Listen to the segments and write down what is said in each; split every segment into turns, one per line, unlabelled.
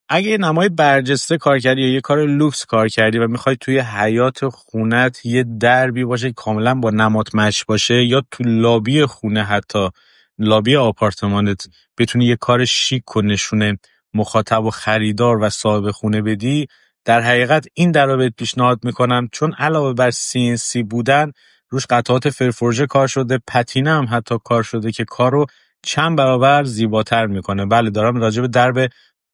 اگه یه نمای برجسته کار کردی یا یه کار لوکس کار کردی و میخوای توی حیاط خونت یه دربی باشه کاملا با نماد مچ باشه، یا تو لابی خونه، حتی لابی آپارتمانت بتونی یه کار شیک و نشونه مخاطب و خریدار و صاحب خونه بدی، در حقیقت این در رو بهت پیشنهاد میکنم، چون علاوه بر CNC بودن روش قطعات فرفورژه کار شده، پتینه هم حتی کار شده که کارو چند برابر زیباتر میکنه. بله، دارم راجع به درب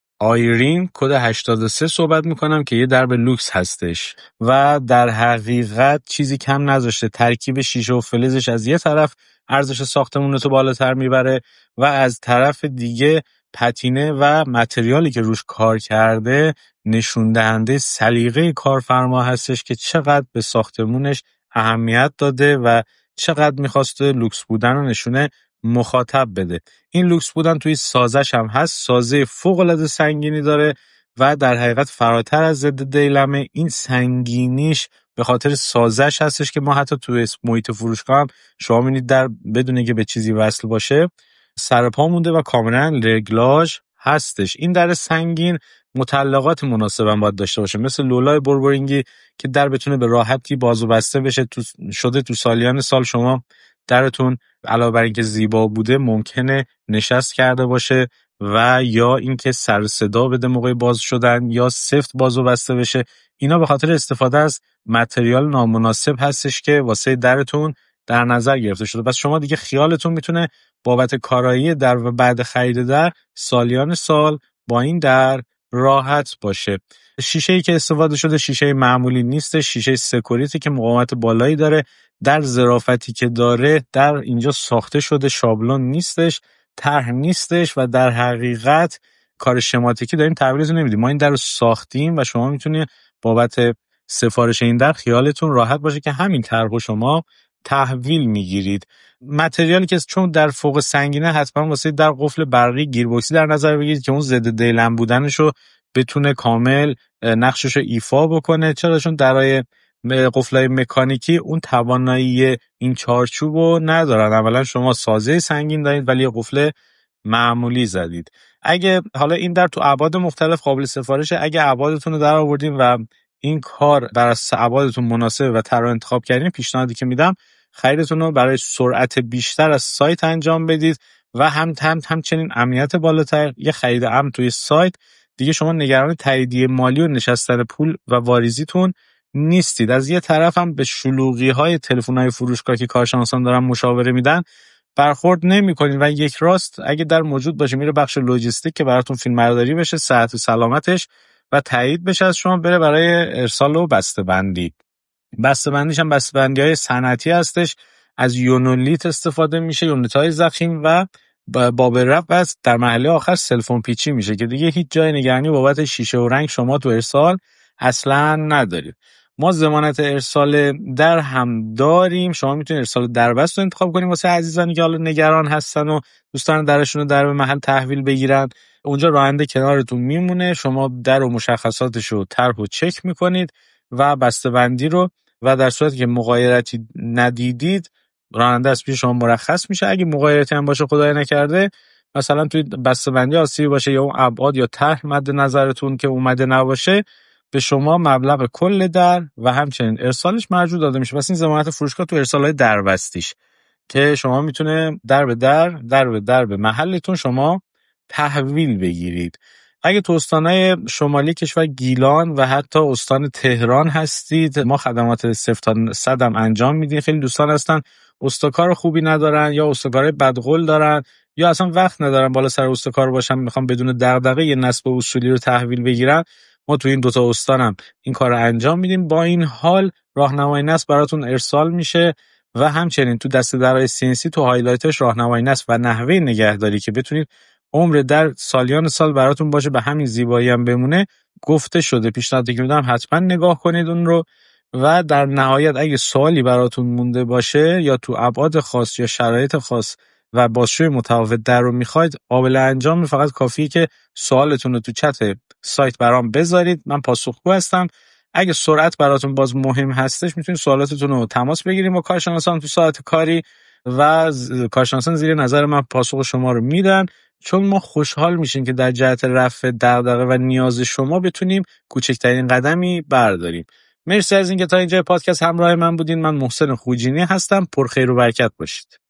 آیرین کد 83 صحبت میکنم که یه درب لوکس هستش و در حقیقت چیزی کم نذاشته. ترکیب شیشه و فلزش از یه طرف ارزش ساختمونتو بالاتر میبره و از طرف دیگه پتینه و متریالی که روش کار کرده نشون دهنده سلیقه کارفرما هستش که چقدر به ساختمونش اهمیت داده و چقدر میخواسته لوکس بودن رو نشونه مخاطب بده. این لوکس بودن توی سازش هم هست، سازه فوق‌العاده سنگینی داره و در حقیقت فراتر از ضد دیلمه. این سنگینیش به خاطر سازش هستش که ما حتی توی محیط فروشگاه هم شما می‌بینید در بدون که به چیزی وصل باشه سر پا مونده و کاملا رگلاژ هستش. این در سنگین مطلقات مناسب هم باید داشته باشه، مثل لولای بربرینگی که در بتونه به راحتی باز و بسته بشه. تو سالیان سال شما درتون علاوه بر اینکه زیبا بوده ممکنه نشست کرده باشه و یا اینکه سر صدا بده موقع باز شدن یا سفت باز و بسته بشه. اینا به خاطر استفاده از متریال نامناسب هستش که واسه درتون در نظر گرفته شده. پس شما دیگه خیالتون میتونه بابت کارایی در و بعد خرید در سالیان سال با این در راحت باشه. شیشه‌ای که استفاده شده شیشه معمولی نیست، شیشه سکوریتی که مقاومت بالایی داره. در ظرافتی که داره در اینجا ساخته شده، شابلون نیستش، طرح نیستش و در حقیقت کار شماتیکی داریم تحویلتون نمیدیم. ما این در رو ساختیم و شما میتونید بابت سفارش این در خیالتون راحت باشه که همین طرح رو شما تحویل میگیرید. متریالی که چون در فوق سنگینه حتما واسه در قفل برقی گیربکسی در نظر بگیرید که اون ضد دیلم بودنشو بتونه کامل نقششو ایفا بکنه. چرا؟ چون درای قفلای مکانیکی اون توانایی این چارچوبو ندارن. اولا شما سازه سنگین دارید ولی قفل معمولی زدید. اگه حالا این در تو ابعاد مختلف قابل سفارشه، اگه ابعادتون رو در آوردین و این کار برای ابعادتون مناسبه و طرح انتخاب کردین، پیشنهادی که میدم خریدتون رو برای سرعت بیشتر از سایت انجام بدید و همچنین امنیت بالاتر. یه خرید امن توی سایت دیگه شما نگران تاییدیه مالی و نشستن پول و واریزیتون نیستید. از یه طرف هم به شلوغی‌های تلفن‌های فروشگاه که کارشناسان دارن مشاوره میدن برخورد نمی‌کنید و یک راست اگه در موجود باشه میره بخش لوجستیک که براتون فیلمبرداری بشه، صحت و سلامتش و تایید بشه از شما، بره برای ارسال و بسته‌بندی. بسته‌بندیش هم بسته‌بندی‌های صنعتی هستش، از یونولیت استفاده میشه، یونیت‌های ضخیم و باب رفت و در مرحله آخر سلفون پیچی میشه که دیگه هیچ جای نگرانی بابت شیشه و رنگ شما تو ارسال اصلا ندارید. ما ضمانت ارسال در هم داریم. شما میتونید ارسال دربست رو انتخاب کنید واسه عزیزانی که حالا نگران هستن و دوستان درشون رو در به محل تحویل بگیرن. اونجا راننده کنارتون میمونه، شما در و مشخصاتش رو طرح و چک میکنید و بسته‌بندی رو، و در صورتی که مغایرتی ندیدید راننده از پیش شما مرخص میشه. اگه مغایرتی هم باشه خدای نکرده مثلا توی بسته‌بندی آسیبی باشه یا اون ابعاد یا طرح مد نظرتون که اومده نباشه، به شما مبلغ کل در و همچنین ارسالش مرجوع داده میشه. پس این ضمانت فروشگاه تو ارسال‌های دربستیش که شما میتونه در به در به محلتون شما تحویل بگیرید. اگه تو استانهای شمالی کشور گیلان و حتی استان تهران هستید، ما خدمات 0 تا 100 هم انجام میدیم. خیلی دوستان هستن استکار خوبی ندارن یا استکارهای بدقول دارن یا اصلا وقت ندارن بالا سر استکار باشن، میخوام بدون دغدغه یه نصب اصولی رو تحویل بگیرن. ما تو این دوتا استان هم این کار رو انجام میدیم. با این حال راهنمای نصب براتون ارسال میشه و همچنین تو دسته درای CNC تو هایلایتش راهنمای نصب و نحوه نگهداری که بتونید عمر در سالیان سال براتون باشه به همین زیبایی هم بمونه گفته شده. پیشنهادی که میدم حتما نگاه کنید اون رو. و در نهایت اگه سوالی براتون مونده باشه یا تو ابعاد خاص یا شرایط خاص و بازشوی متفاوت در رو میخواید قابل انجام، فقط کافیه که سوالتون رو تو چت سایت برام بذارید، من پاسخگو هستم. اگه سرعت براتون باز مهم هستش میتونید سوالاتتون رو تماس بگیریم با کارشناسان تو ساعت کاری و کارشناسان زیر نظر من پاسخ شما رو میدن. چون ما خوشحال میشیم که در جهت رفع دغدغه و نیاز شما بتونیم کوچکترین قدمی برداریم. مرسی از اینکه تا اینجا پادکست همراه من بودین. من محسن خوجینی هستم. پرخیر و برکت باشید.